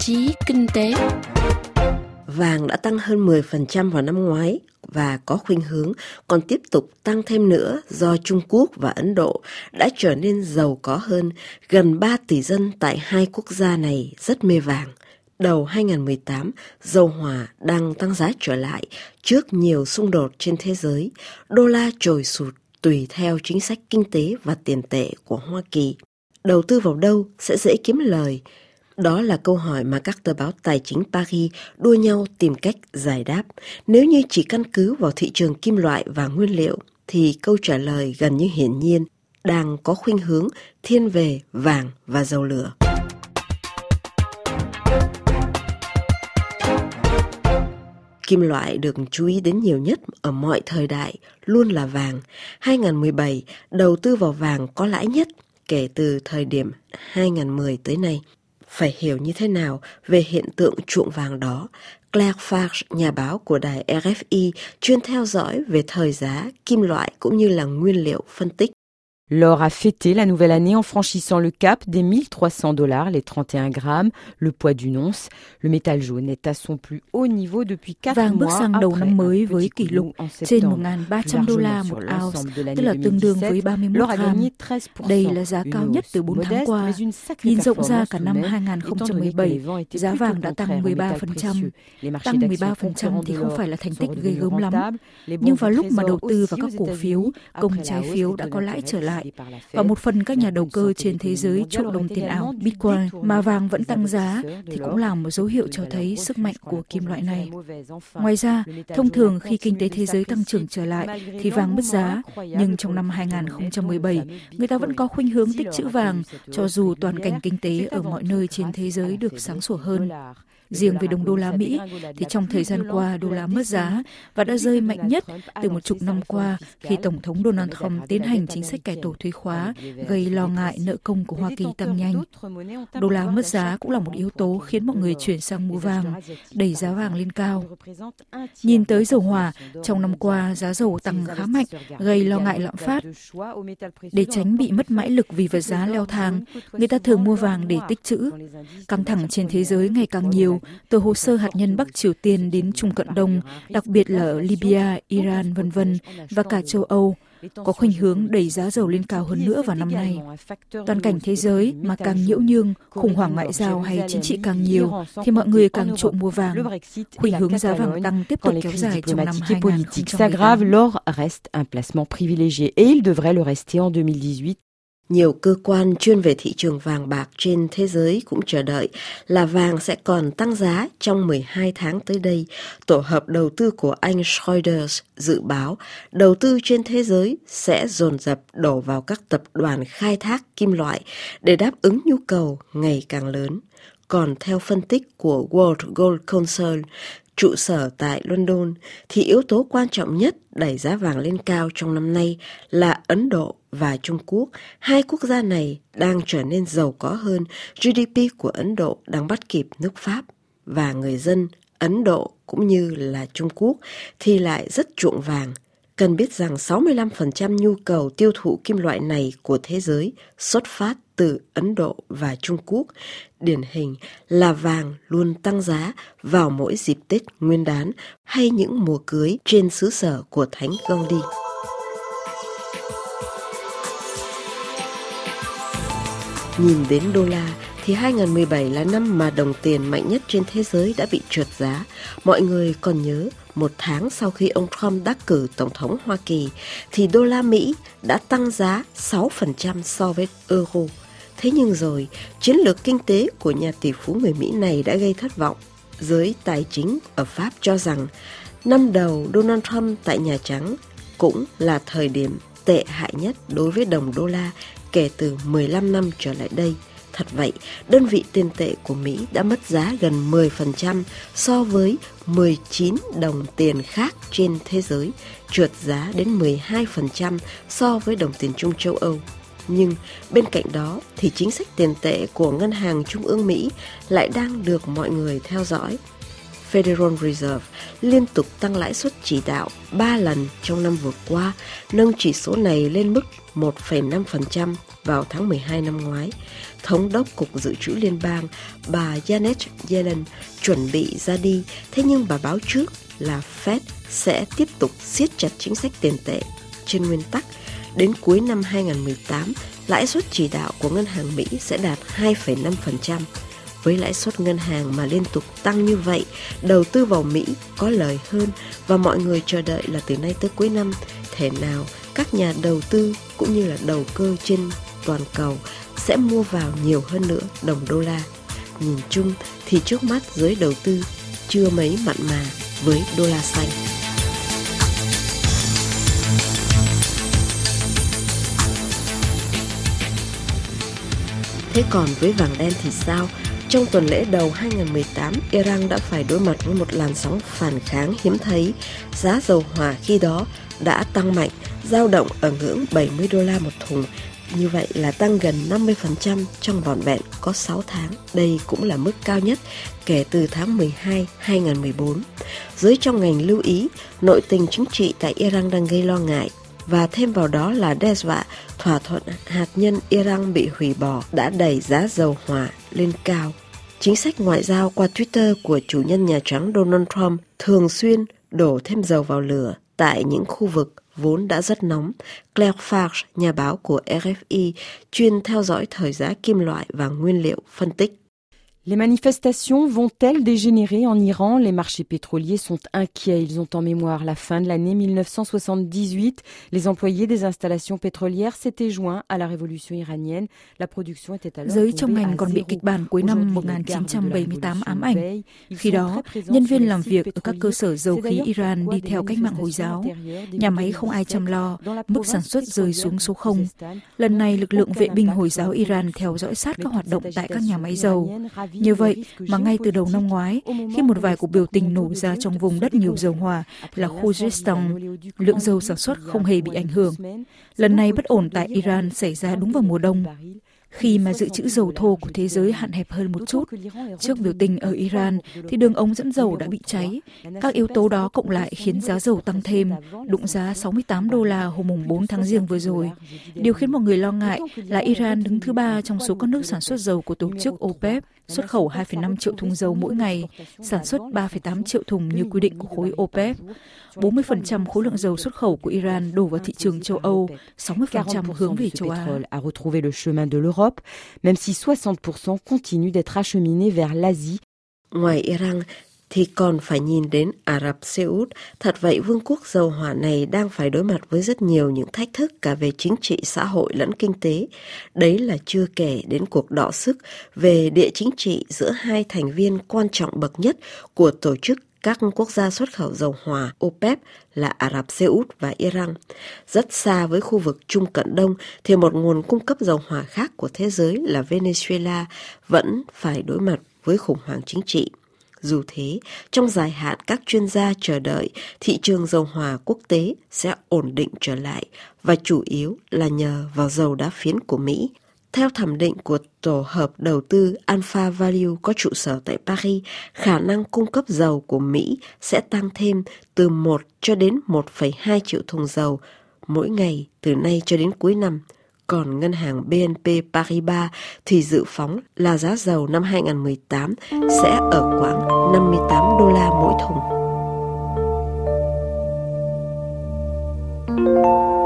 chí kinh tế. Vàng đã tăng hơn 10% vào năm ngoái và có khuynh hướng còn tiếp tục tăng thêm nữa do Trung Quốc và Ấn Độ đã trở nên giàu có hơn. Gần 3 tỷ dân tại hai quốc gia này rất mê vàng. Đầu 2018, dầu hỏa đang tăng giá trở lại trước nhiều xung đột trên thế giới. Đô la trồi sụt tùy theo chính sách kinh tế và tiền tệ của Hoa Kỳ. Đầu tư vào đâu sẽ dễ kiếm lời? Đó là câu hỏi mà các tờ báo tài chính Paris đua nhau tìm cách giải đáp. Nếu như chỉ căn cứ vào thị trường kim loại và nguyên liệu, thì câu trả lời gần như hiển nhiên đang có khuynh hướng thiên về vàng và dầu lửa. Kim loại được chú ý đến nhiều nhất ở mọi thời đại luôn là vàng. 2017, đầu tư vào vàng có lãi nhất kể từ thời điểm 2010 tới nay. Phải hiểu như thế nào về hiện tượng chuộng vàng đó? Claire Farge, nhà báo của đài RFI, chuyên theo dõi về thời giá, kim loại cũng như là nguyên liệu, phân tích. L'or a fêté la nouvelle année en franchissant le cap des $1,300 les 31 grammes, le poids d'une once. Le métal jaune est à son plus haut niveau depuis 4 mois. Vàng bước sang đầu năm mới với kỷ lục trên $1.300 một ounce, tức là tương đương với 31 gram. Đây là giá cao nhất từ 4 tháng qua. Nhìn rộng ra cả năm 2017, giá vàng đã tăng 13%. Tăng 13% thì không phải là thành tích ghê gớm lắm. Nhưng vào lúc mà đầu tư vào các cổ phiếu, công trái phiếu đã có lãi trở lại. Và một phần các nhà đầu cơ trên thế giới chuộng đồng tiền ảo Bitcoin mà vàng vẫn tăng giá thì cũng là một dấu hiệu cho thấy sức mạnh của kim loại này. Ngoài ra, thông thường khi kinh tế thế giới tăng trưởng trở lại thì vàng mất giá, nhưng trong năm 2017, người ta vẫn có khuynh hướng tích trữ vàng cho dù toàn cảnh kinh tế ở mọi nơi trên thế giới được sáng sủa hơn. Riêng về đồng đô la Mỹ thì trong thời gian qua đô la mất giá và đã rơi mạnh nhất từ một chục năm qua khi Tổng thống Donald Trump tiến hành chính sách cải tổ thuế khóa gây lo ngại nợ công của Hoa Kỳ tăng nhanh. Đô la mất giá cũng là một yếu tố khiến mọi người chuyển sang mua vàng, đẩy giá vàng lên cao. Nhìn tới dầu hỏa, trong năm qua giá dầu tăng khá mạnh, gây lo ngại lạm phát. Để tránh bị mất mãi lực vì vật giá leo thang, người ta thường mua vàng để tích trữ. Căng thẳng trên thế giới ngày càng nhiều, từ hồ sơ hạt nhân Bắc Triều Tiên đến Trung Cận Đông, đặc biệt là ở Libya, Iran, v.v. và cả châu Âu, có khuynh hướng đẩy giá dầu lên cao hơn nữa vào năm nay. Toàn cảnh thế giới mà càng nhiễu nhương, khủng hoảng ngoại giao hay chính trị càng nhiều, thì mọi người càng chuộng mua vàng. Khuynh hướng giá vàng tăng tiếp tục kéo dài trong năm 2018. L'or reste un placement privilégié et il devrait le rester en 2018. Nhiều cơ quan chuyên về thị trường vàng bạc trên thế giới cũng chờ đợi là vàng sẽ còn tăng giá trong 12 tháng tới đây. Tổ hợp đầu tư của anh Schroders dự báo đầu tư trên thế giới sẽ dồn dập đổ vào các tập đoàn khai thác kim loại để đáp ứng nhu cầu ngày càng lớn. Còn theo phân tích của World Gold Council, trụ sở tại London, thì yếu tố quan trọng nhất đẩy giá vàng lên cao trong năm nay là Ấn Độ và Trung Quốc. Hai quốc gia này đang trở nên giàu có hơn. GDP của Ấn Độ đang bắt kịp nước Pháp, và người dân Ấn Độ cũng như là Trung Quốc thì lại rất chuộng vàng. Cần biết rằng 65% nhu cầu tiêu thụ kim loại này của thế giới xuất phát từ Ấn Độ và Trung Quốc. Điển hình là vàng luôn tăng giá vào mỗi dịp Tết Nguyên đán hay những mùa cưới trên xứ sở của Thánh Gandhi. Nhìn đến đô la thì 2017 là năm mà đồng tiền mạnh nhất trên thế giới đã bị trượt giá. Mọi người còn nhớ một tháng sau khi ông Trump đắc cử Tổng thống Hoa Kỳ thì đô la Mỹ đã tăng giá 6% so với euro. Thế nhưng rồi, chiến lược kinh tế của nhà tỷ phú người Mỹ này đã gây thất vọng. Giới tài chính ở Pháp cho rằng năm đầu Donald Trump tại Nhà Trắng cũng là thời điểm tệ hại nhất đối với đồng đô la kể từ 15 năm trở lại đây. Thật vậy, đơn vị tiền tệ của Mỹ đã mất giá gần 10% so với 19 đồng tiền khác trên thế giới, trượt giá đến 12% so với đồng tiền chung châu Âu. Nhưng bên cạnh đó thì chính sách tiền tệ của Ngân hàng Trung ương Mỹ lại đang được mọi người theo dõi. Federal Reserve liên tục tăng lãi suất chỉ đạo 3 lần trong năm vừa qua, nâng chỉ số này lên mức 1,5%. vào tháng 12 năm ngoái. Thống đốc Cục Dự trữ Liên bang bà Janet Yellen chuẩn bị ra đi, thế nhưng bà báo trước là Fed sẽ tiếp tục siết chặt chính sách tiền tệ. Trên nguyên tắc, đến cuối năm 2018, lãi suất chỉ đạo của ngân hàng Mỹ sẽ đạt 2,5%. Với lãi suất ngân hàng mà liên tục tăng như vậy, đầu tư vào Mỹ có lời hơn và mọi người chờ đợi là từ nay tới cuối năm, thể nào các nhà đầu tư cũng như là đầu cơ trên toàn cầu sẽ mua vào nhiều hơn nữa đồng đô la. Nhìn chung thì trước mắt giới đầu tư chưa mấy mặn mà với đô la xanh. Thế còn với vàng đen thì sao? Trong tuần lễ đầu 2018, Iran đã phải đối mặt với một làn sóng phản kháng hiếm thấy. Giá dầu hỏa khi đó đã tăng mạnh, dao động ở ngưỡng 70 đô la một thùng. Như vậy là tăng gần 50% trong vỏn vẹn có 6 tháng. Đây cũng là mức cao nhất kể từ tháng 12, 2014. Giới trong ngành lưu ý, nội tình chính trị tại Iran đang gây lo ngại. Và thêm vào đó là đe dọa thỏa thuận hạt nhân Iran bị hủy bỏ đã đẩy giá dầu hỏa lên cao. Chính sách ngoại giao qua Twitter của chủ nhân Nhà Trắng Donald Trump thường xuyên đổ thêm dầu vào lửa tại những khu vực vốn đã rất nóng. Claire Farge, nhà báo của RFI, chuyên theo dõi thời giá kim loại và nguyên liệu, phân tích. Les manifestations vont-elles dégénérer en Iran? Les marchés pétroliers sont inquiets. Ils ont en mémoire la fin de l'année 1978. Les employés des installations pétrolières s'étaient joints à la révolution iranienne. La production était alors Giới trong ngành còn bị kịch bản cuối năm 1978 ám ảnh. Khi đó, nhân viên làm việc ở các cơ sở dầu khí Iran đi theo cách mạng Hồi giáo. Nhà máy không ai chăm lo, mức sản xuất rơi xuống số 0. Lần này, lực lượng vệ binh Hồi giáo Iran theo dõi sát các hoạt động tại các nhà máy dầu. Như vậy mà ngay từ đầu năm ngoái, khi một vài cuộc biểu tình nổ ra trong vùng đất nhiều dầu hỏa là Khuzestan, lượng dầu sản xuất không hề bị ảnh hưởng. Lần này bất ổn tại Iran xảy ra đúng vào mùa đông, khi mà dự trữ dầu thô của thế giới hạn hẹp hơn một chút. Trước biểu tình ở Iran thì đường ống dẫn dầu đã bị cháy. Các yếu tố đó cộng lại khiến giá dầu tăng thêm, đụng giá 68 đô la hôm 4 tháng Giêng vừa rồi. Điều khiến mọi người lo ngại là Iran đứng thứ 3 trong số các nước sản xuất dầu của tổ chức OPEC, xuất khẩu 2,5 triệu thùng dầu mỗi ngày, sản xuất 3,8 triệu thùng như quy định của khối OPEC. 40% khối lượng dầu xuất khẩu của Iran đổ vào thị trường châu Âu, 60% hướng về châu Á. A retrouvé le chemin de l'Europe, même si 60% continue d'être acheminé vers l'Asie. Ngoài Iran thì còn phải nhìn đến Ả Rập Xê Út. Thật vậy, vương quốc dầu hỏa này đang phải đối mặt với rất nhiều những thách thức cả về chính trị, xã hội lẫn kinh tế. Đấy là chưa kể đến cuộc đọ sức về địa chính trị giữa hai thành viên quan trọng bậc nhất của tổ chức các quốc gia xuất khẩu dầu hỏa OPEC là Ả Rập Xê Út và Iran. Rất xa với khu vực Trung Cận Đông thì một nguồn cung cấp dầu hỏa khác của thế giới là Venezuela vẫn phải đối mặt với khủng hoảng chính trị. Dù thế, trong dài hạn các chuyên gia chờ đợi thị trường dầu hỏa quốc tế sẽ ổn định trở lại và chủ yếu là nhờ vào dầu đá phiến của Mỹ. Theo thẩm định của tổ hợp đầu tư Alpha Value có trụ sở tại Paris, khả năng cung cấp dầu của Mỹ sẽ tăng thêm từ 1 cho đến 1,2 triệu thùng dầu mỗi ngày từ nay cho đến cuối năm. Còn ngân hàng BNP Paribas thì dự phóng là giá dầu năm 2018 sẽ ở quãng 58 đô la mỗi thùng.